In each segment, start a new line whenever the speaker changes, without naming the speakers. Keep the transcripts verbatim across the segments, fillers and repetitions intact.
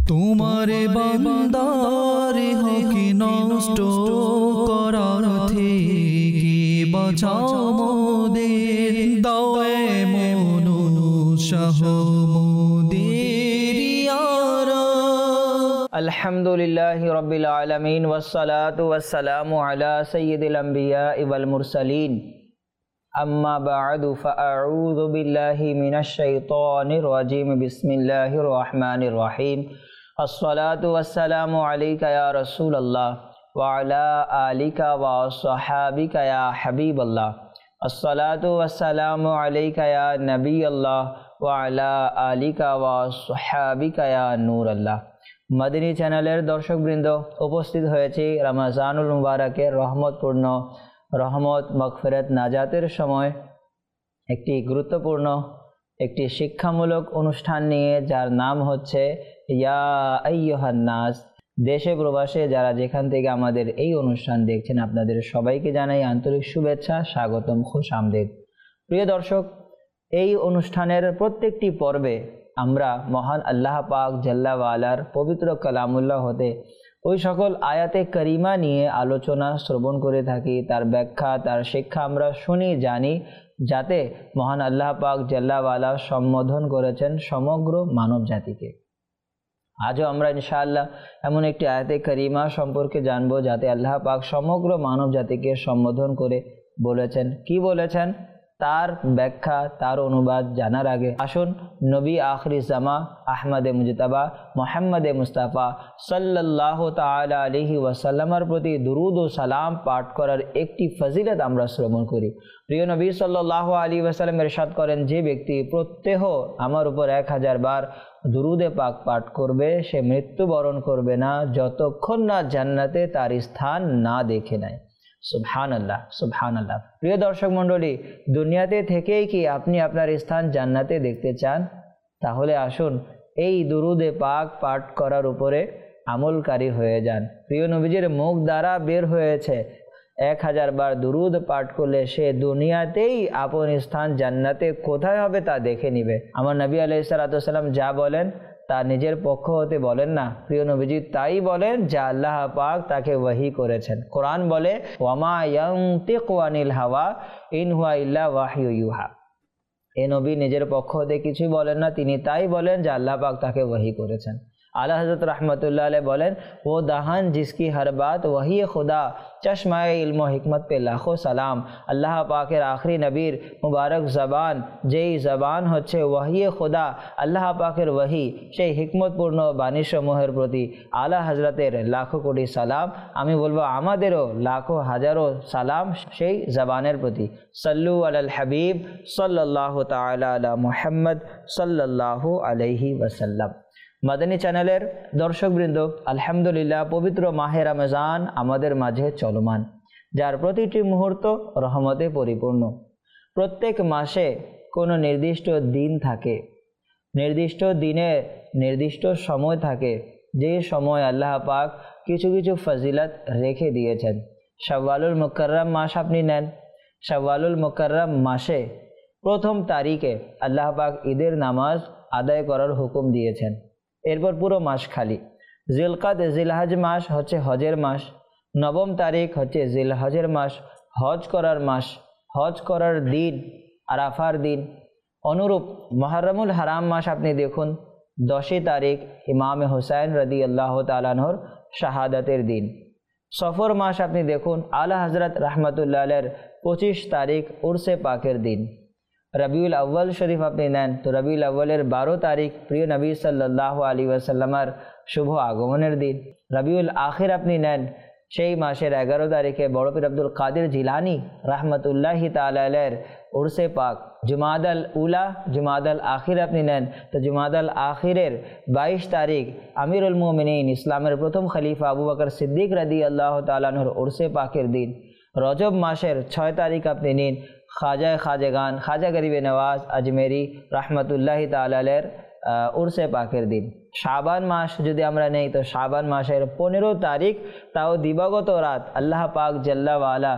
তোমারে বান্দারে হকি নষ্ট করার থেকে বাঁচাও মোদের, দাও মনুষ্য মোদের ইয়ারা।
আলহামদুলিল্লাহি রাব্বিল আলামিন ওয়াসসালাতু ওয়াসসালামু আলা সাইয়্যিদিল আমবিয়া ওয়াল মুরসালিন। আম্মা বা'দু ফাআউযু বিল্লাহি মিনাশ শাইতানির রাজিম। বিসমিল্লাহির রহমানির রহিম। আসসালাতু ওয়াসসালামু আলাইকা ইয়া রাসূলুল্লাহ ওয়া আলা আলিকা ওয়া আসহাবিকা ইয়া হাবিবাল্লাহ। আসসালাতু ওয়াসসালামু আলাইকা ইয়া নবিয়াল্লাহ ওয়া আলা আলিকা ওয়া আসহাবিকা ইয়া নূরাল্লাহ। মদিনী চ্যানেলের দর্শকবৃন্দ, উপস্থিত হয়েছি রমজানুল মুবারকের রহমতপূর্ণ রহমত মাগফিরাত নাজাতের সময় একটি গুরুত্বপূর্ণ একটি শিক্ষামূলক অনুষ্ঠান নিয়ে, যার নাম হচ্ছে ইয়া আইয়ুহান নাস। দেশে প্রবাসে যারা যেখান থেকে আমাদের এই অনুষ্ঠান দেখছেন, আপনাদের সবাইকে জানাই আন্তরিক শুভেচ্ছা, স্বাগতম, খুশ আমদেদ। প্রিয় দর্শক, এই অনুষ্ঠানের প্রত্যেকটি পর্বে আমরা মহান আল্লাহ পাক জাল্লা ওয়ালার পবিত্র কালামুল্লাহ হতে ওই সকল আয়াতে করিমা নিয়ে আলোচনা শ্রবণ করে থাকি, তার ব্যাখ্যা, তার শিক্ষা আমরা শুনি, জানি, যাতে মহান আল্লাহ পাক জাল্লা ওয়ালা সম্বোধন করেছেন সমগ্র মানব জাতিকে। আজও আমরা ইনশাআল্লাহ এমন একটি আয়াতে করিমা সম্পর্কে জানবো, যাতে আল্লাহ পাক সমগ্র মানব জাতিকে সম্বোধন করে বলেছেন। কি বলেছেন তার ব্যাখ্যা, তার অনুবাদ জানার আগে আসুন নবী আখরি জামা আহমদে মুজতবা মুহাম্মদে মুস্তাফা সাল্লাল্লাহু তাআলা আলাইহি ওয়াসাল্লামের প্রতি দুরুদ ও সালাম পাঠ করার একটি ফজিলত আমরা শ্রবণ করি। প্রিয় নবী সাল্লাল্লাহু আলাইহি ওয়াসাল্লাম ইরশাদ করেন, যে ব্যক্তি প্রত্যহ আমার উপর এক হাজার বার দুরুদে পাক পাঠ করবে, সে মৃত্যুবরণ করবে না যতক্ষণ না জান্নাতে তার স্থান না দেখে নেয়। সুবহানাল্লাহ, সুবহানাল্লাহ। প্রিয় দর্শক মণ্ডলী, দুনিয়াতে থেকেই কি আপনি আপনার স্থান জান্নাতে দেখতে চান? তাহলে আসুন এই দুরুদে পাক পাঠ করার উপরে আমলকারী হয়ে যান। প্রিয় নবীজির মুখ দ্বারা বের হয়েছে, এক হাজার বার দুরুদ পাঠ করলে সে দুনিয়াতেই আপন স্থান জান্নাতে কোথায় হবে তা দেখে নিবে। আমার নবী আলাইহিস সালাতু ওয়াস সালাম যা বলেন তা নিজের পক্ষ হতে বলেন না, প্রিয় নবীজি তাই বলেন যা আল্লাহ পাক তাকে ওয়াহি করেছেন। কোরআন বলে, ওয়ামা ইয়ানতিকু আনিল হাওয়া ইন হুয়া ইল্লা ওয়াহয়ু ইউহা। এ নবী নিজের পক্ষ হতে কিছু বলেন না, তিনি তাই বলেন যা আল্লাহ পাক তাকে ওয়াহি করেছেন। আলা হযরত রাহমাতুল্লাহ আলাইহি বলেন, ও দাহান জিসকি হর বাত ওয়াহি খুদা, চশমায়ে ইলম ও হিকমত পে লাখো সালাম। আল্লাহ পাকের আখরি নবীর মুবারক জবান, যেই জবান হচ্ছে ওয়াহি খুদা, আল্লাহ পাকের ওয়াহি, সেই হিকমতপূর্ণ বাণীসমূহের প্রতি আলা হযরতের লাখো কোটি সালাম। আমি বলবো আমাদেরও লাখো হাজারো সালাম সেই জবানের প্রতি। সাল্লু আলাল হাবিব সাল্লাল্লাহু তাআলা আলা মুহাম্মদ সাল্লাল্লাহু আলাইহি ওয়াসাল্লাম। মাদানী চ্যানেলের দর্শকবৃন্দ, আলহামদুলিল্লাহ পবিত্র মাহে রমজান আমাদের মাঝে চলমান, যার প্রতিটি মুহূর্ত রহমতে পরিপূর্ণ। প্রত্যেক মাসে কোনো নির্দিষ্ট দিন থাকে, নির্দিষ্ট দিনে নির্দিষ্ট সময় থাকে, যে সময় আল্লাহ পাক কিছু কিছু ফজিলত রেখে দিয়েছেন। শাওয়ালুল মুকাররম মাস আপনি নেন, শাওয়ালুল মুকাররম মাসে প্রথম তারিখে আল্লাহ পাক ঈদের নামাজ আদায় করার হুকুম দিয়েছেন। এরপর পুরো মাস খালি। জিলকাদ জিলহজ মাস হচ্ছে হজের মাস, নবম তারিখ হচ্ছে জিলহজের মাস, হজ করার মাস, হজ করার দিন আরাফার দিন। অনুরূপ মুহররমুল হারাম মাস আপনি দেখুন, দশই তারিখ ইমাম হুসাইন রাদিয়াল্লাহু তাআলা আনহুর শাহাদাতের দিন। সফর মাস আপনি দেখুন, আলা হযরত রাহমাতুল্লাহ আলাইহির পঁচিশ তারিখ উরসে পাকের দিন। রবিউল আউ্বাল শরীফ আপনি নেন তো রবিউল আউ্বালের বারো তারিখ প্রিয় নবী সাল্লাল্লাহু আলাইহি ওয়াসাল্লামের শুভ আগমনের দিন। রবিউল আখির আপনি নেন, সেই মাসের এগারো তারিখে বড় পীর আব্দুল কাদের জিলানি রাহমাতুল্লাহি তাআলা আলাইহির উরসে পাক। জুমাদাল উলা জুমাদাল আখির আপনি নেন তো জুমাদাল আখিরের বাইশ তারিখ আমিরুল মুমিনিন ইসলামের প্রথম খলিফা আবু বকর সিদ্দিক রাদিয়াল্লাহু তাআলা আনহুর উরসে পাকের দিন। রজব মাসের ছয় তারিখ আপনি নিন, খাজা খাজেগান খাজা গরিবে নওয়াজ আজমেরি রাহমাতুল্লাহি তাআলা আলাইহির উরসে পাকের দিন। শাবান মাস যদি আমরা নেই তো শাবান মাসের পনেরো তারিখ, তাও দিবাগত রাত আল্লাহ পাক জাল্লা ওয়ালা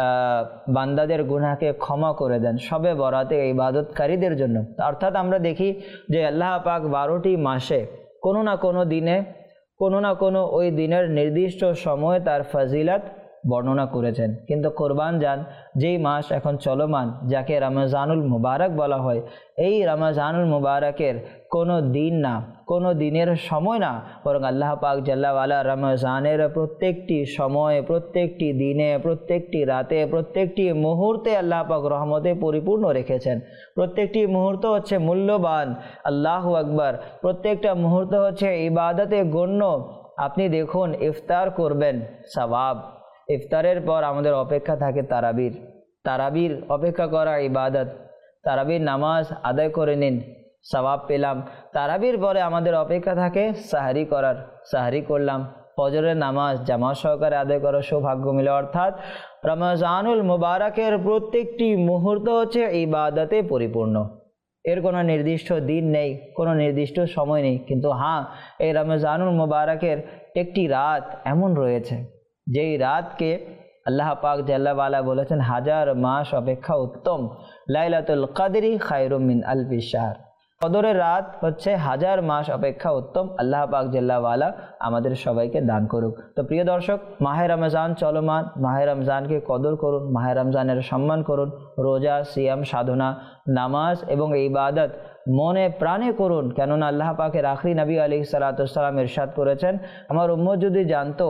বান্দাদের গুনাহকে ক্ষমা করে দেন শবে বরাতে ইবাদতকারীদের জন্য। অর্থাৎ আমরা দেখি যে আল্লাহ পাক বারোটি মাসে কোনো না কোনো দিনে কোনো না কোনো ওই দিনের নির্দিষ্ট সময়ে তার ফজিলত বর্ণনা করেছেন। কিন্তু কোরবান যান যেই মাস এখন চলমান, যাকে রমজানুল মুবারক বলা হয়, এই রমজানুল মুবারকের কোনো দিন না, কোনো দিনের সময় না, বরং আল্লাহ পাক জাল্লা ওয়ালা রমজানের প্রত্যেকটি সময়ে, প্রত্যেকটি দিনে, প্রত্যেকটি রাতে, প্রত্যেকটি মুহূর্তে আল্লাহ পাক রহমতে পরিপূর্ণ রেখেছেন। প্রত্যেকটি মুহূর্ত হচ্ছে মূল্যবান, আল্লাহু আকবার। প্রত্যেকটা মুহূর্ত হচ্ছে ইবাদতে গণ্য। আপনি দেখুন, ইফতার করবেন, সওয়াব। ইফতারের পর আমাদের অপেক্ষা থাকে তারাবির। তারাবির অপেক্ষা করা ইবাদত। তারাবির নামাজ আদায় করে নিন, সওয়াব পেলাম। তারাবির পরে আমাদের অপেক্ষা থাকে সাহারি করার। সাহারি করলাম, ফজরের নামাজ জামাত সহকারে আদায় করার সৌভাগ্য মিলে। অর্থাৎ রমজানুল মুবারকের প্রত্যেকটি মুহূর্ত হচ্ছে ইবাদতে পরিপূর্ণ। এর কোনো নির্দিষ্ট দিন নেই, কোনো নির্দিষ্ট সময় নেই। কিন্তু হ্যাঁ, এই রমজানুল মুবারকের একটি রাত এমন রয়েছে যেই রাতকে আল্লাহ পাক জাল্লা ওয়ালা বলেছেন হাজার মাস অপেক্ষা উত্তম। লাইলাতুল কদরি খায়রুম মিন আলফি শাহর। কদরের রাত হচ্ছে হাজার মাস অপেক্ষা উত্তম। আল্লাহ পাক জাল্লা ওয়ালা আমাদের সবাইকে দান করুক। তো প্রিয় দর্শক, মাহে রমজান চলমান, মাহে রমজানকে কদর করুন, মাহে রমজানের সম্মান করুন। রোজা, সিয়াম, সাধনা, নামাজ এবং ইবাদত মনে প্রাণে করুন। কেননা আল্লাহ পাকের আখরি নবী আলাইহিস সালাতু ওয়াস সালাম ইরশাদ করেছেন, আমার উম্মত যদি জানতো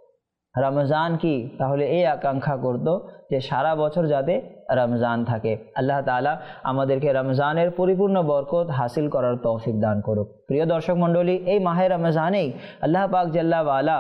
রমজান কি, তাহলে এই আকাঙ্ক্ষা করত যে সারা বছর যাতে রমজান থাকে। আল্লাহ তাআলা আমাদেরকে রমজানের পরিপূর্ণ বরকত হাসিল করার তৌফিক দান করুক। প্রিয় দর্শক মণ্ডলী, এই মাহে রমজানেই আল্লাহ পাক জাল্লা ওয়ালা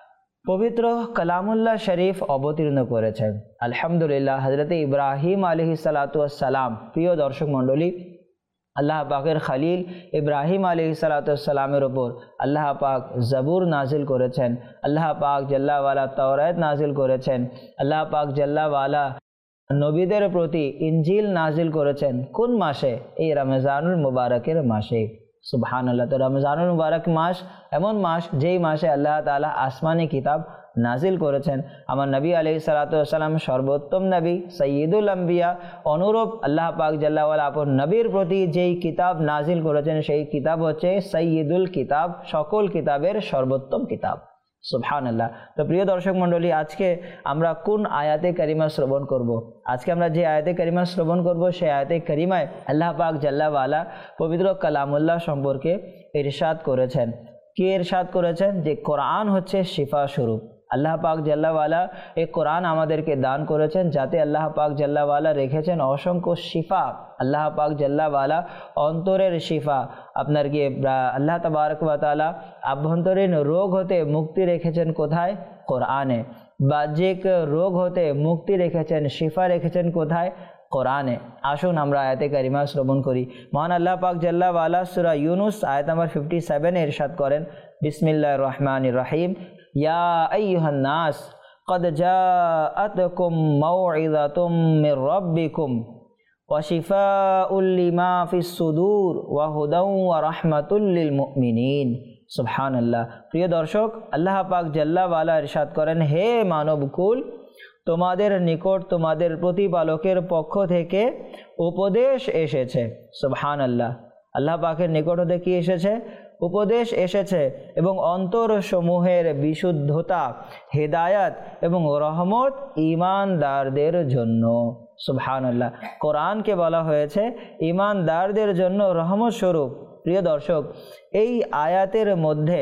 পবিত্র কালামুল্লাহ শরীফ অবতীর্ণ করেছেন। আলহামদুলিল্লাহ, হযরত ইব্রাহিম আলাইহিস সালাতু ওয়াস সালাম, প্রিয় দর্শক মণ্ডলী, আল্লাহ পাকের খলিল ইব্রাহিম আলাইহিস সালাতু ওয়াস সালামের ওপর আল্লাহ পাক জবুর নাজিল করেছেন। আল্লাহ পাক জাল্লা ওয়ালা তাওরাত নাজিল করেছেন। আল্লাহ পাক জাল্লা ওয়ালা নবীদের প্রতি ইনজিল নাজিল করেছেন। কোন মাসে? এই রমজানুল মুবারকের মাসে। সুবহানাল্লাহ। তো রমজানুল মুবারক মাস এমন মাস যেই মাসে আল্লাহ তাআলা আসমানি কিতাব নাজিল করেছেন। আমার নবী আলাইহিস সালাতু ওয়াস সালাম সর্বোত্তম নবী, সাইয়্যিদুল আম্বিয়া। অনুরূপ আল্লাহ পাক জাল্লা ওয়ালা আপন নবীর প্রতি যেই কিতাব নাজিল করেছেন সেই কিতাব হচ্ছে সাইয়্যিদুল কিতাব, সকল কিতাবের সর্বোত্তম কিতাব। সুবহানাল্লাহ। তো প্রিয় দর্শক মণ্ডলী, আজকে আমরা কোন আয়াতে কারিমা শ্রবণ করব? আজকে আমরা যে আয়াতে কারিমা শ্রবণ করব সেই আয়াতে কারিমায় আল্লাহ পাক জাল্লা ওয়ালা পবিত্র কালামুল্লাহ সম্পর্কে ইরশাদ করেছেন। কি ইরশাদ করেছেন? যে কোরআন হচ্ছে শিফা স্বরূপ। আল্লাহ পাক জাল্লা ওয়ালা এই কোরআন আমাদেরকে দান করেছেন, যাতে আল্লাহ পাক জাল্লা ওয়ালা রেখেছেন অসংখ্য শিফা। আল্লাহ পাক জাল্লা ওয়ালা অন্তরের শিফা, আপনার কি আল্লাহ তাবারক ওয়া তাআলা আভ্যন্তরীণ রোগ হতে মুক্তি রেখেছেন কোথায়? কোরআনে। বাহ্যিক রোগ হতে মুক্তি রেখেছেন, শিফা রেখেছেন কোথায়? কোরআনে। আসুন আমরা আয়াতে কারিমা শ্রবণ করি। মহান আল্লাহ পাক জাল্লা ওয়ালা সূরা ইউনুস আয়াত নাম্বার সত্তর এ ইরশাদ করেন, বিসমিল্লাহির রহমানির রহিম, ইয়া আইয়ুহান নাস ক্বাদ জাআতকুম মাউইযাতুম মির রাব্বিকুম ওয়া শিফাউল লিমা ফিস সুদূর ওয়া হুদাও ওয়া রাহমাতুল লিল মুমিনিন। সুবহানাল্লাহ। প্রিয় দর্শক, আল্লাহ পাক জাল্লা ওয়ালা ইরশাদ করেন, হে মানবকুল, তোমাদের নিকট তোমাদের প্রতিপালকের পক্ষ থেকে উপদেশ এসেছে। সুবহানাল্লাহ। আল্লাহ পাকের নিকট হতে কি এসেছে? উপদেশ এসেছে, এবং অন্তর সমূহের বিশুদ্ধতা, হেদায়াত এবং রহমত ঈমানদারদের জন্য। সুবহানাল্লাহ। কোরআনকে বলা হয়েছে ঈমানদারদের জন্য রহমত স্বরূপ। প্রিয় দর্শক, এই আয়াতের মধ্যে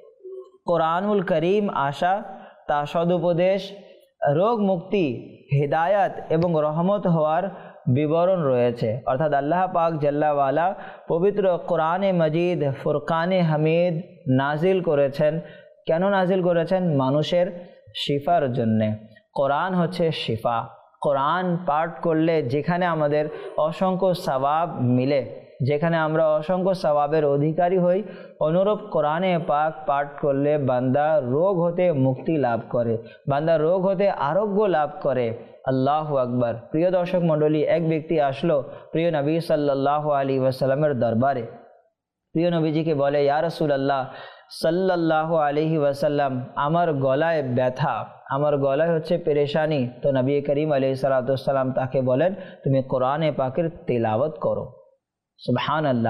কোরআনুল করিম আসা, তা সদুপদেশ, রোগ মুক্তি, হেদায়াত এবং রহমত হওয়ার বিবরণ রয়েছে। অর্থাৎ আল্লাহ পাক জাল্লা ওয়ালা পবিত্র কোরআনে মজিদ, ফুরকানে হামিদ নাজিল করেছেন। কেন নাজিল করেছেন? মানুষের শিফার জন্যে। কোরআন হচ্ছে শিফা। কোরআন পাঠ করলে যেখানে আমাদের অসংখ্য সওয়াব মিলে, যেখানে আমরা অসংখ্য সওয়াবের অধিকারী হই, অনুরূপ কোরআনে পাক পাঠ করলে বান্দা রোগ হতে মুক্তি লাভ করে, বান্দা রোগ হতে আরোগ্য লাভ করে। আল্লাহু আকবার। প্রিয় দর্শক মণ্ডলী, এক ব্যক্তি আসলো প্রিয় নবী সাল্লাল্লাহু আলাইহি ওয়াসাল্লামের দরবারে। প্রিয় নবীজিকে বলে, ইয়া রাসূলুল্লাহ সাল্লাল্লাহু আলাইহি ওয়াসাল্লাম, আমার গলায় ব্যথা, আমার গলায় হচ্ছে পেরেশানি। তো নবী করিম আলাইহিস সালাতু ওয়াস সালাম তাকে বলেন, তুমি কোরআনে পাকের তিলাওয়াত করো। সুবহানাল্লাহ।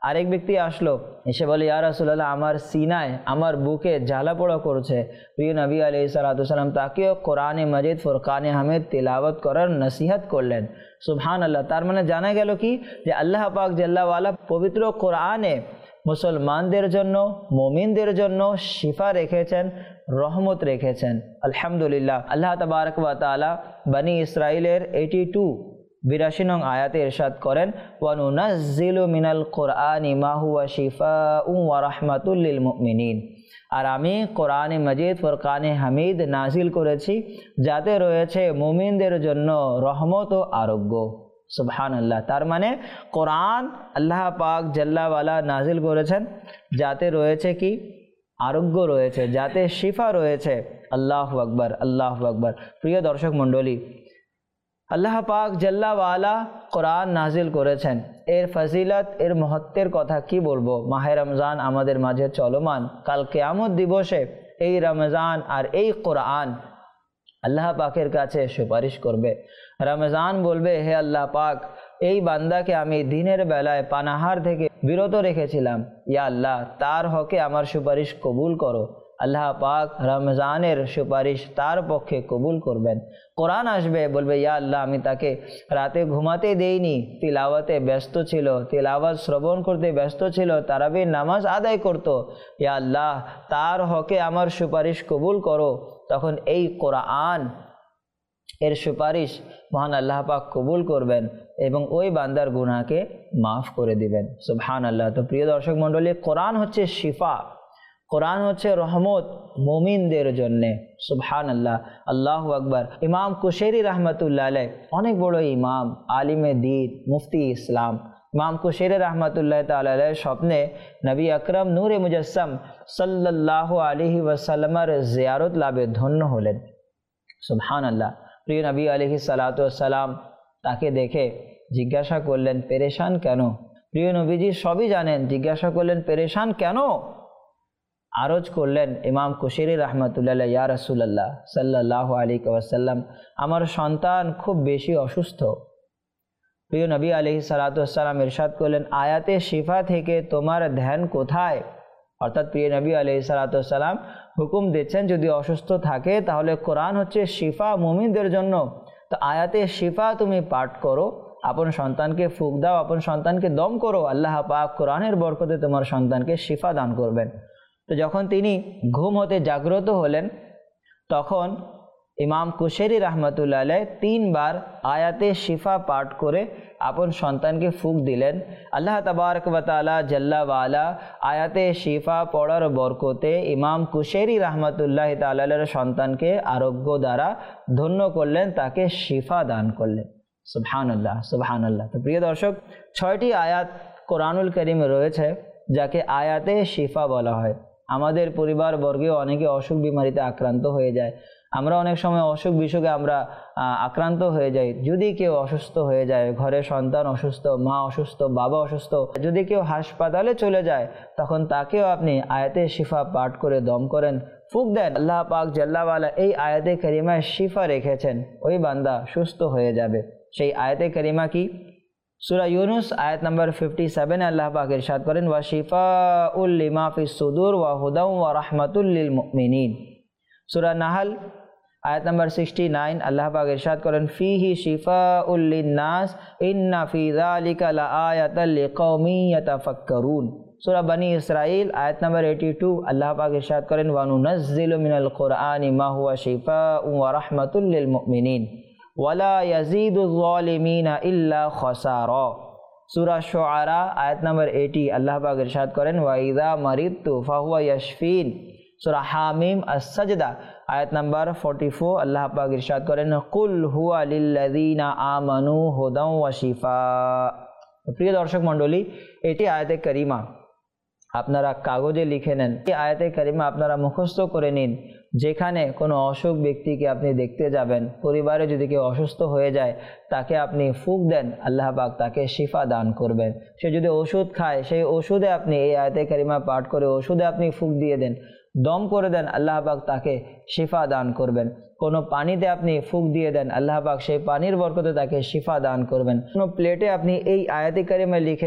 আরেক ব্যক্তি আসলো, এসে বলে ইয়া রাসূলুল্লাহ আমার সিনায় আমার বুকে জ্বালা পোড়া করছে। প্রিয় নবী আলাইহিস সালাতু ওয়াস সালাম তাকেও কোরআনে মাজিদ ফুরকানে হামিদ তিলাওয়াত করার নসিহত করলেন। সুবহানাল্লাহ। তার মানে জানা গেল কি যে আল্লাহ পাক জাল্লা ওয়ালা পবিত্র কোরআনে মুসলমানদের জন্য মুমিনদের জন্য শিফা রেখেছেন, রহমত রেখেছেন। আলহামদুলিল্লাহ। আল্লাহ তাবারক ওয়া তাআলা বনি ইসরাইলের বাহাত্তর বিরাশি নং আয়াতে ইরশাদ করেন ওয়া নুনাজ্জিলু মিনাল কুরআনি মা হুয়া শিফাউন ওয়া রাহমাতুল লিল মুমিনিন। আর আমি কোরআনে মাজিদ ফুরকানে হামিদ নাজিল করেছি যাতে রয়েছে মুমিনদের জন্য রহমত ও আরোগ্য। সুবহানাল্লাহ। তার মানে কোরআন আল্লাহ পাক জাল্লা ওয়ালা নাজিল করেছেন যাতে রয়েছে কি আরোগ্য রয়েছে, যাতে শিফা রয়েছে। আল্লাহু আকবার, আল্লাহু আকবার। প্রিয় দর্শক মণ্ডলী, আল্লাহ পাক জাল্লা ওয়ালা কোরআন নাজিল করেছেন, এর ফজিলত এর মহত্বের কথা কি বলবো। মাহে রমজান আমাদের মাঝে চলমান, কাল কিয়ামত দিবসে এই রমজান আর এই কোরআন আল্লাহ পাকের কাছে সুপারিশ করবে। রমজান বলবে হে আল্লাহ পাক, এই বান্দাকে আমি দিনের বেলায় পানাহার থেকে বিরত রেখেছিলাম, ইয়া আল্লাহ তার হকে আমার সুপারিশ কবুল করো। আল্লাহ পাক রমজানের সুপারিশ তার পক্ষে কবুল করবেন। কোরআন আসবে, বলবে ইয়া আল্লাহ আমি তাকে রাতে ঘুমাতে দেইনি, তিলাওয়াতে ব্যস্ত ছিল, তিলাওয়াত শ্রবণ করতে ব্যস্ত ছিল, তারাবির নামাজ আদায় করত, ইয়া আল্লাহ তার হকে আমার সুপারিশ কবুল করো। তখন এই কোরআন এর সুপারিশ মহান আল্লাহ পাক কবুল করবেন এবং ওই বান্দার গুনাহকে মাফ করে দিবেন। সুবহানাল্লাহ। তো প্রিয় দর্শক মণ্ডলী, কোরআন হচ্ছে শিফা, কোরআন হচ্ছে রহমত মুমিনদের জন্যে। সুবহানাল্লাহ, আল্লাহু আকবার। ইমাম কুশৈরি রহমতুল্লাহ আলাইহি অনেক বড় ইমাম, আলিমে দ্বীন, মুফতি ইসলাম। ইমাম কুশৈরি রহমতুল্লাহ তাআলা আলাইহি স্বপ্নে নবী আকরাম নূরে মুজাসসাম সাল্লাল্লাহু আলাইহি ওয়াসাল্লামের জিয়ারত লাভে ধন্য হলেন। সুবহানাল্লাহ। প্রিয় নবী আলাইহিস সালাতু ওয়াস সালাম তাকে দেখে জিজ্ঞাসা করলেন পেরেশান কেন? প্রিয় নবীজি সবই জানেন, জিজ্ঞাসা করলেন পেরেশান কেন? আরজ করলেন ইমাম কুশৈরি রহমতুল্লাহ, ইয়া রাসূলুল্লাহ সাল্লাল্লাহু আলাইহি ওয়াসাল্লাম আমার সন্তান খুব বেশি অসুস্থ। প্রিয় নবী আলাইহিস সালাতু ওয়াস সালাম ইরশাদ করলেন আয়াতে শিফা থেকে তোমার ধ্যান কোথায়? অর্থাৎ প্রিয় নবী আলাইহিস সালাতু ওয়াস সালাম হুকুম দিচ্ছেন যদি অসুস্থ থাকে তাহলে কোরআন হচ্ছে শিফা মুমিনদের জন্য, তো আয়াতে শিফা তুমি পাঠ করো, আপন সন্তানকে ফুক দাও, আপন সন্তানকে দম করো, আল্লাহ পাক কোরআনের বরকতে তোমার সন্তানকে শিফা দান করবেন। তো যখন তিনি ঘুম হতে জাগ্রত হলেন তখন ইমাম কুশৈরি রহমতুল্লাহ আলাইহি তিনবার আয়াতে শিফা পাঠ করে আপন সন্তানকে ফুক দিলেন। আল্লাহ তাবারক ওয়া তাআলা জাল্লা ওয়ালা আয়াতে শিফা পড়ার বরকতে ইমাম কুশৈরি রহমতুল্লাহ তাআলা আলাইহির সন্তানকে আরোগ্য দ্বারা ধন্য করলেন, তাকে শিফা দান করলেন। সুবহানাল্লাহ, সুবহানাল্লাহ। তো প্রিয় দর্শক, ছয়টি আয়াত কোরআনুল কারীমে রয়েছে যাকে আয়াতে শিফা বলা হয়। আমাদের পরিবার বর্গেও অনেকে অসুখ বিমারিতে আক্রান্ত হয়ে যায়, আমরা অনেক সময় অসুখ বিসুখে আমরা আক্রান্ত হয়ে যাই। যদি কেউ অসুস্থ হয়ে যায়, ঘরে সন্তান অসুস্থ, মা অসুস্থ, বাবা অসুস্থ, যদি কেউ হাসপাতালে চলে যায় তখন তাকেও আপনি আয়াতে শিফা পাঠ করে দম করেন, ফুক দেন, আল্লাহ পাক জাল্লা ওয়ালা এই আয়াতে কারিমায় শিফা রেখেছেন, ওই বান্দা সুস্থ হয়ে যাবে। সেই আয়াতে কারিমা কি? সূরা ইউনুস আয়াত নাম্বার সত্তর আল্লাহ পাক ইরশাদ করেন ওয়া শিফাউল লিমা ফিস সুদুর ওয়া হুদাও ওয়া রাহমাতুল লিল মুমিনিন। সূরা নাহল আয়াত নাম্বার উনষাট আল্লাহ পাক ইরশাদ করেন ফিহি শিফাউল লিন-নাস ইন্না ফি যালিকা লাআয়াতাল লিকাওমিন ইয়াতাফাক্কারুন। সূরা বনি ইসরাইল আয়াত নাম্বার বাহাত্তর আল্লাহ পাক ইরশাদ করেন ওয়া নুনাজ্জিলু মিনাল কুরআনি মা হুয়া শিফাউন ওয়া রাহমাতুল লিল মুমিনিন ওয়ালা ইয়াজিদুয যালিমিনা ইল্লা খাসারা। সূরা শুআরা আয়াত নাম্বার আশি আল্লাহ পাক ইরশাদ করেন ওয়া ইযা মারিদতু ফাহুয়া ইয়াশফিন। সূরা হামিম আস-সাজদা আয়াত নাম্বার চৌচল্লিশ আল্লাহ পাক ইরশাদ করেন কুল হুয়া লিল্লাযিনা আমানু হুদাও ওয়া শিফা। প্রিয় দর্শক মণ্ডলী, এটি আয়াতে কারিমা আপনারা কাগজে লিখে নেন, এই আয়াতে কারিমা আপনারা মুখস্থ করে নিন। যেখানে কোনো অসুখ ব্যক্তিকে আপনি দেখতে যাবেন, পরিবারে যদি কেউ অসুস্থ হয়ে যায় তাকে আপনি ফুক দেন, আল্লাহ পাক তাকে শিফা দান করবেন। সে যদি ওষুধ খায় সেই ওষুধে আপনি এই আয়াতে কারিমা পাঠ করে ওষুধে আপনি ফুক দিয়ে দেন, দম করে দেন, আল্লাহ পাক তাকে শিফা দান করবেন। কোনো পানিতে আপনি ফুক দিয়ে দেন, আল্লাহ পাক সেই পানির বরকতে তাকে শিফা দান করবেন। কোনো প্লেটে আপনি এই আয়াতে কারিমা লিখে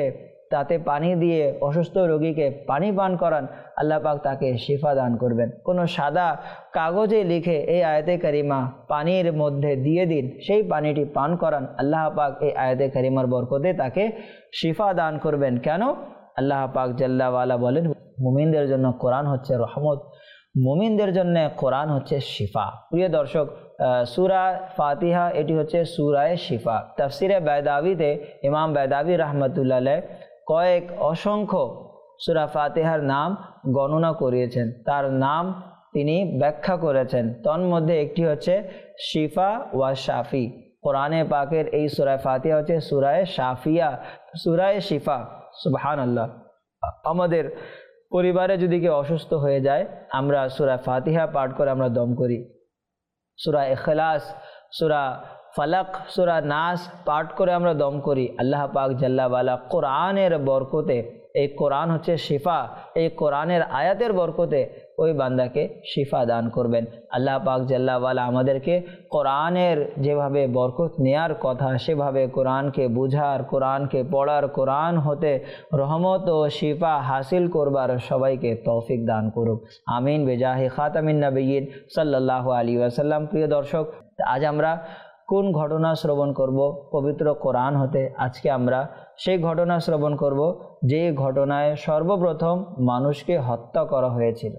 তাতে পানি দিয়ে অসুস্থ রোগীকে পানি পান করান, আল্লাহ পাক তাকে শিফা দান করবেন। কোনো সাদা কাগজে লিখে এই আয়াতে কারিমা পানির মধ্যে দিয়ে দিন, সেই পানিটি পান করান, আল্লাহ পাক এই আয়াতে কারিমার বরকতে তাকে শিফা দান করবেন। কেন? আল্লাহ পাক জাল্লা ওয়ালা বলেন, মুমিনদের জন্য কোরআন হচ্ছে রহমত, মুমিনদের জন্য কোরআন হচ্ছে শিফা। প্রিয় দর্শক, সূরা ফাতিহা এটি হচ্ছে সূরায়ে শিফা। তাফসিরে বাইদাবিতে ইমাম বাইদাবি রাহমাতুল্লাহ আলাইহ কয়েক অসংখ্য সূরা ফাতিহার নাম গণনা করিয়েছেন, তার নাম তিনি ব্যাখ্যা করেছেন। তন্মধ্যে একটি হচ্ছে শিফা ওয়া শাফি। কোরআনে পাকের এই সূরা ফাতিহা হচ্ছে সূরায়ে শাফিয়া, সূরায়ে শিফা। সুবহানাল্লাহ। আমাদের পরিবারে যদি কেউ অসুস্থ হয়ে যায়, আমরা সূরা ফাতিহা পাঠ করে আমরা দম করি। সূরা ইখলাস, সূরা ফালাক, সূরা নাস পাঠ করে আমরা দম করি। আল্লাহ পাক জাল্লা ওয়ালা কোরআনের বরকতে, এই কোরআন হচ্ছে শিফা, এই কোরআনের আয়াতের বরকতে ওই বান্দাকে শিফা দান করবেন। আল্লাহ পাক জাল্লা ওয়ালা আমাদেরকে কোরআনের যেভাবে বরকত নেয়ার কথা সেভাবে কোরআনকে বুঝার, কোরআনকে পড়ার, কোরআন হতে রহমত ও শিফা হাসিল করবার সবাইকে তৌফিক দান করুক। আমিন বেজাহি খাতামিন নবিয়্যিন সাল্লাল্লাহু আলাইহি ওয়াসাল্লাম। প্রিয় দর্শক, আজ আমরা কোন ঘটনা শ্রবণ করব পবিত্র কোরআন হতে? আজকে আমরা সেই ঘটনা শ্রবণ করব যে ঘটনায় সর্বপ্রথম মানুষকে হত্যা করা হয়েছিল।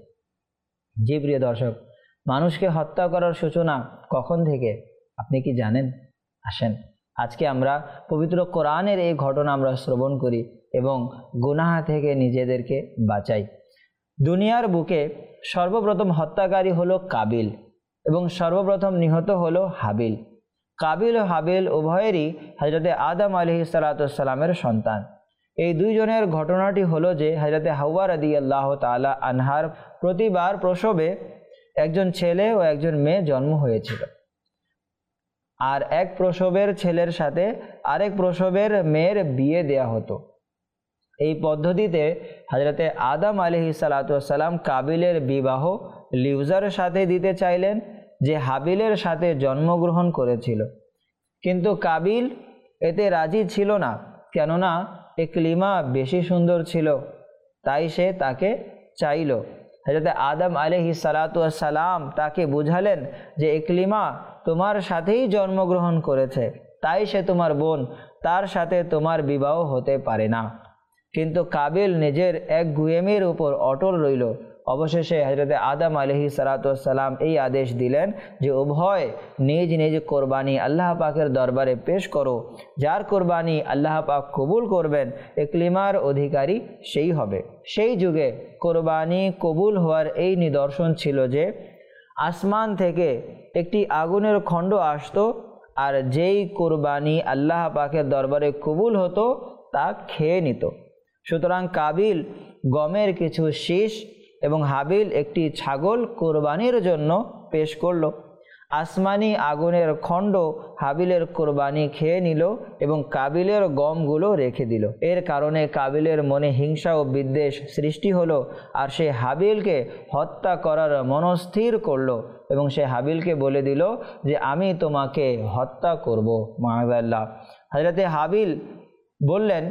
জি প্রিয় দর্শক, মানুষকে হত্যা করার সূচনা কখন থেকে আপনি কি জানেন? আসেন আজকে আমরা পবিত্র কোরআনের এই ঘটনা আমরা শ্রবণ করি এবং গুনাহ থেকে নিজেদেরকে বাঁচাই। দুনিয়ার বুকে সর্বপ্রথম হত্যাকারী হলো কাবিল এবং সর্বপ্রথম নিহত হলো হাবিল। কাবিল ও হাবিল উভয়েরই হযরতে আদম আলাইহিস সালাতু ওয়াস সালামের সন্তান। এই দুইজনের ঘটনাটি হলো যে হযরতে হাওয়া রাদিয়াল্লাহু তাআলা আনহার প্রতিবার প্রসবে একজন ছেলে ও একজন মেয়ে জন্ম হয়েছিল, আর এক প্রসবের ছেলের সাথে আরেক প্রসবের মেয়ের বিয়ে দেয়া হতো। এই পদ্ধতিতে হযরতে আদম আলাইহিস সালাতু ওয়াস সালাম কাবিলের বিবাহ লিউজার সাথে দিতে চাইলেন, যে হাবিলের সাথে জন্মগ্রহণ করেছিল, কিন্তু কাবিল এতে রাজি ছিল না, কেননা ইকলিমা বেশি সুন্দর ছিল, তাই সে তাকে চাইল। হযরত আদম আলাইহিস সালাতু ওয়াস সালাম তাকে বুঝালেন যে ইকলিমা তোমার সাথেই জন্মগ্রহণ করেছে, তাই সে তোমার বোন, তার সাথে তোমার বিবাহ হতে পারে না। কিন্তু কাবিল নিজের এক গুয়েমের উপর অটল রইল। অবশেষে হযরত আদম আলাইহিস সালাতু ওয়াস সালাম এই আদেশ দিলেন যে উভয় নিজ নিজ কোরবানি আল্লাহ পাকের দরবারে পেশ করো, যার কোরবানি আল্লাহ পাক কবুল করবেন ইকলিমার অধিকারী সেই হবে। সেই যুগে কোরবানি কবুল হওয়ার এই নিদর্শন ছিল যে আসমান থেকে একটি আগুনের খণ্ড আসতো, আর যেই কোরবানি আল্লাহ পাকের দরবারে কবুল হতো তা খেয়ে নিত। সুতরাং কাবিল গমের কিছু শীষ এবং হাবিল একটি ছাগল কোরবানির জন্য পেশ করল। আসমানি আগুনের খণ্ড হাবিলের কোরবানি খেয়ে নিল এবং কাবিলের গমগুলো রেখে দিল। এর কারণে কাবিলের মনে হিংসা ও বিদ্বেষ সৃষ্টি হলো, আর সে হাবিলকে হত্যা করার মনস্থির করল এবং সে হাবিলকে বলে দিল যে আমি তোমাকে হত্যা করব। মাআযাল্লাহ। হযরতে হাবিল বললেন,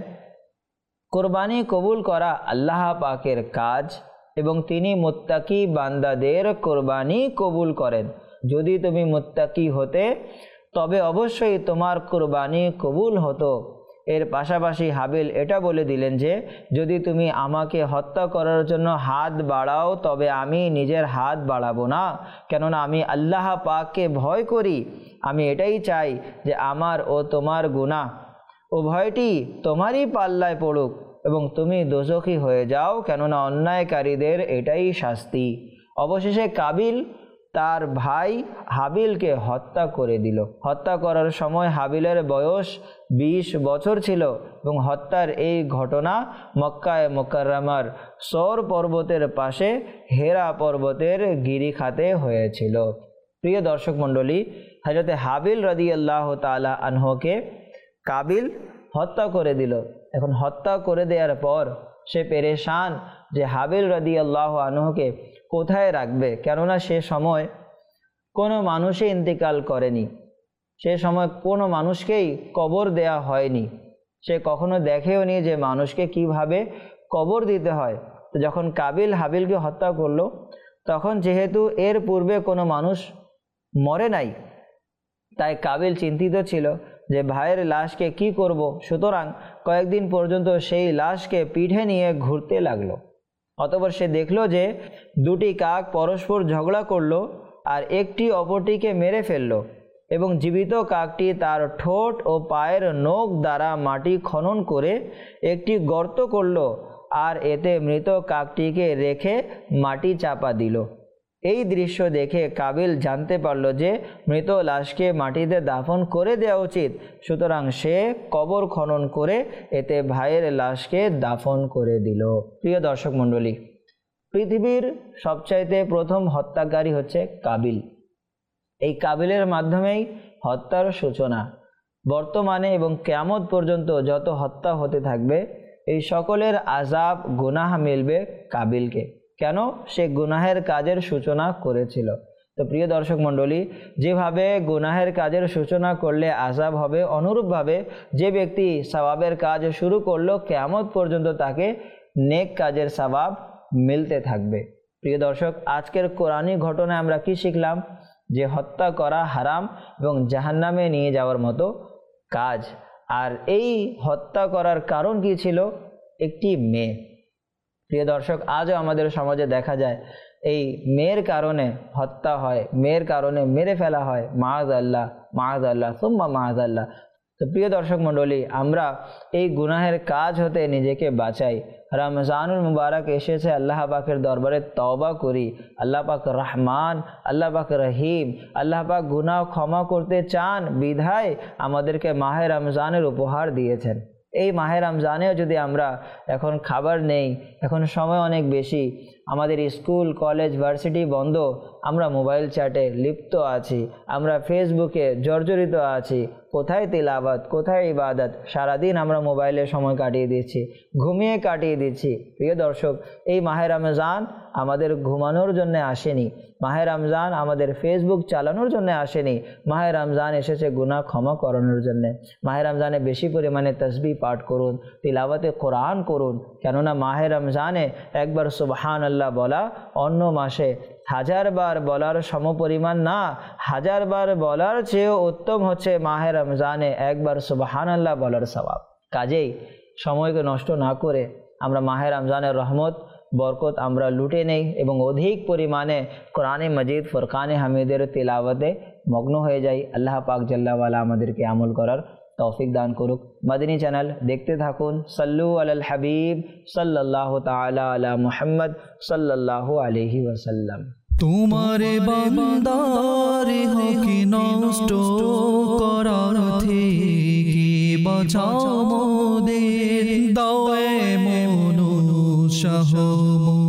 কোরবানি কবুল করা আল্লাহ পাকের কাজ এবং তিনি মুত্তাকি বান্দাদের কোরবানি কবুল করেন। যদি তুমি মুত্তাকি হতে তবে অবশ্যই তোমার কোরবানি কবুল হতো। এর পাশাপাশি হাবিল এটা বলে দিলেন যে যদি তুমি আমাকে হত্যা করার জন্য হাত বাড়াও তবে আমি নিজের হাত বাড়াবো না, কেননা আমি আল্লাহ পাককে ভয় করি। আমি এটাই চাই যে আমার ও তোমার গুনাহ উভয়টি তোমারই পাল্লায় পড়ুক এবং তুমি দোজখী হয়ে যাও, কেননা অন্যায়কারীদের এটাই শাস্তি। অবশেষে কাবিল তার ভাই হাবিলকে হত্যা করে দিল। হত্যা করার সময় হাবিলের বয়স বিশ বছর ছিল এবং হত্যার এই ঘটনা মক্কায়ে মুকাররমার সৌর পর্বতের পাশে হেরা পর্বতের গিরিখাতে হয়েছিল। প্রিয় দর্শক মণ্ডলী, হযরতে হাবিল রাদিয়াল্লাহু তাআলা আনহুকে কাবিল হত্যা করে দিল। এখন হত্যা করে দেওয়ার পর সে পেরেশান যে হাবিল রাদিয়াল্লাহু আনহুকে কোথায় রাখবে, কেননা সে সময় কোনো মানুষই ইন্তেকাল করেনি, সে সময় কোনো মানুষকেই কবর দেয়া হয়নি। সে কখনো দেখেও নি যে মানুষকে কিভাবে কবর দিতে হয়। তো যখন কাবিল হাবিলকে হত্যা করলো, তখন যেহেতু এর পূর্বে কোনো মানুষ মরে নাই, তাই কাবিল চিন্তিত ছিল যে ভাইয়ের লাশকে কি করব। সুতরাং কয়েকদিন পর্যন্ত সেই লাশকে পিঠে নিয়ে ঘুরতে লাগলো। অতঃপর সে দেখলো যে দুটি কাক পরস্পর ঝগড়া করলো আর একটি অপরটিকে মেরে ফেললো, এবং জীবিত কাকটি তার ঠোঁট ও পায়ের নখ দ্বারা মাটি খনন করে একটি গর্ত করলো আর এতে মৃত কাকটিকে রেখে মাটি চাপা দিল। এই দৃশ্য দেখে কাবিল জানতে পারল যে মৃত লাশকে মাটিতে দাফন করে দেওয়া উচিত। সুতরাং সে কবর খনন করে এতে ভাইয়ের লাশকে দাফন করে দিল। প্রিয় দর্শক মণ্ডলী, পৃথিবীর সবচাইতে প্রথম হত্যাকারী হচ্ছে কাবিল। এই কাবিলের মাধ্যমেই হত্যার সূচনা। বর্তমানে এবং কিয়ামত পর্যন্ত যত হত্যা হতে থাকবে, এই সকলের আযাব গুনাহ মিলবে কাবিলকে। কেন? সে গুনাহের কাজের সূচনা করেছিল। তো প্রিয় দর্শক মণ্ডলী, যেভাবে গুনাহের কাজের সূচনা করলে আযাব হবে, অনুরূপভাবে যে ব্যক্তি সওয়াবের কাজ শুরু করলো, কিয়ামত পর্যন্ত তাকে নেক কাজের সওয়াব মিলতে থাকবে। প্রিয় দর্শক, আজকের কোরআনী ঘটনায় আমরা কি শিখলাম? যে হত্যা করা হারাম এবং জাহান্নামে নিয়ে যাওয়ার মতো কাজ। আর এই হত্যা করার কারণ কি ছিল? একটি মেয়ে। প্রিয় দর্শক, আজও আমাদের সমাজে দেখা যায় এই মেয়ের কারণে হত্যা হয়, মেয়ের কারণে মেরে ফেলা হয়। মাআযাল্লাহ, মাআযাল্লাহ, সুম্মা মাআযাল্লাহ। তো প্রিয় দর্শক মণ্ডলী, আমরা এই গুনাহের কাজ হতে নিজেকে বাঁচাই। রমজানুল মুবারক এসেছে, আল্লাহ পাকের দরবারে তওবা করি। আল্লাহ পাক রহমান, আল্লাহ পাক রহিম, আল্লাহ পাক গুনাহ ক্ষমা করতে চান বিধায় আমাদেরকে মাহে রমজানের উপহার দিয়েছেন। এই মাহে রমজানেও যদি আমরা এখন খাবার নেই, এখন সময় অনেক বেশি, আমাদের স্কুল কলেজ ভার্সিটি বন্ধ, আমরা মোবাইল চ্যাটে লিপ্ত আছি, আমরা ফেসবুকে জর্জরিত আছি। কোথায় তিলাওয়াত, কোথায় ইবাদত? সারাদিন আমরা মোবাইলে সময় কাটিয়ে দিচ্ছি, ঘুমিয়ে কাটিয়ে দিচ্ছি। প্রিয় দর্শক, এই মাহে রমজান আমাদের ঘুমানোর জন্য আসেনি, মাহে রমজান আমাদের ফেসবুক চালানোর জন্য আসেনি। মাহে রমজান এসেছে গুনাহ ক্ষমা করানোর জন্য। মাহে রমজানে বেশি পরিমাণে তাসবিহ পাঠ করুন, তিলাওয়াতে কোরআন করুন। কেননা মাহে রমজানে একবার সুবহানাল্লাহ বলা অন্য মাসে হাজার বার বলার সমপরিমাণ না, হাজার বার বলার চেয়েও উত্তম হচ্ছে মাহে রমজানে একবার সুবহানাল্লাহ বলার সওয়াব। কাজেই সময়কে নষ্ট না করে আমরা মাহে রমজানের রহমত বরকত আমরা লুটে নেই এবং অধিক পরিমাণে কোরআনে মজিদ ফুরকানে হামিদের তিলাওয়াতে মগ্ন হয়ে যাই। আল্লাহ পাক জাল্লা ওয়ালা আমাদেরকে আমল করার তৌফিক দান করুক। মদনী চ্যানেল দেখতে থাকুন। সাল্লু আলাল হাবিব সাল্লাল্লাহু তাআলা আলা মুহাম্মদ সাল্লাল্লাহু আলাইহি ওয়াসাল্লাম।
তোমারে বান্দার হক নষ্ট করার থেকে বাঁচাও মোদের, দাও এ মনুষ্য